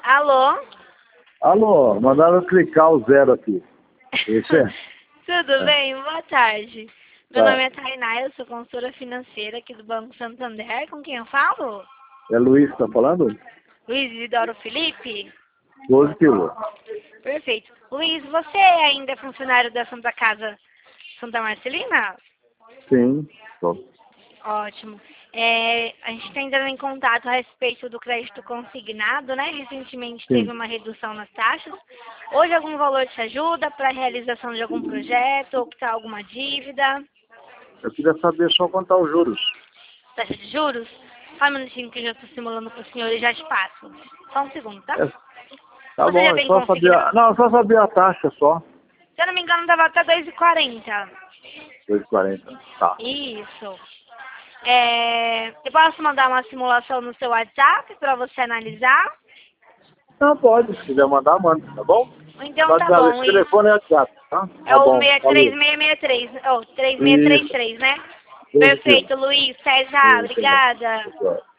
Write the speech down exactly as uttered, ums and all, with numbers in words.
Alô? Alô, mandaram clicar o zero aqui. Esse é? Tudo É. bem? Boa tarde. Meu Tá. nome é Tainá, eu sou consultora financeira aqui do Banco Santander. Com quem eu falo? É Luiz que tá falando? Luiz Isidoro Felipe? Positivo. Perfeito. Luiz, você ainda é funcionário da Santa Casa Santa Marcelina? Sim. Tô. Ótimo. É, a gente está entrando em contato a respeito do crédito consignado, né? Recentemente Sim. teve uma redução nas taxas. Hoje algum valor te ajuda para a realização de algum projeto ou quitar alguma dívida? Eu queria saber só quanto tá os juros. Taxa de juros? Só um minutinho que eu já estou simulando para o senhor e já te passo. Só um segundo, tá? É, tá Você bom, já é tem só saber a... consignado? Não, só saber a taxa só. Se eu não me engano, estava até dois e quarenta. dois e quarenta. Tá. Isso. É, eu posso mandar uma simulação no seu WhatsApp para você analisar? Não, pode. Se quiser mandar, manda, tá bom? Então Pode tá dar bom, esse isso. telefone é WhatsApp, tá? É Tá o bom, seis três valeu. seis seis três, oh, três seis três Isso. três, né? Positivo. Perfeito, Luiz. Até já, Isso, obrigada. é.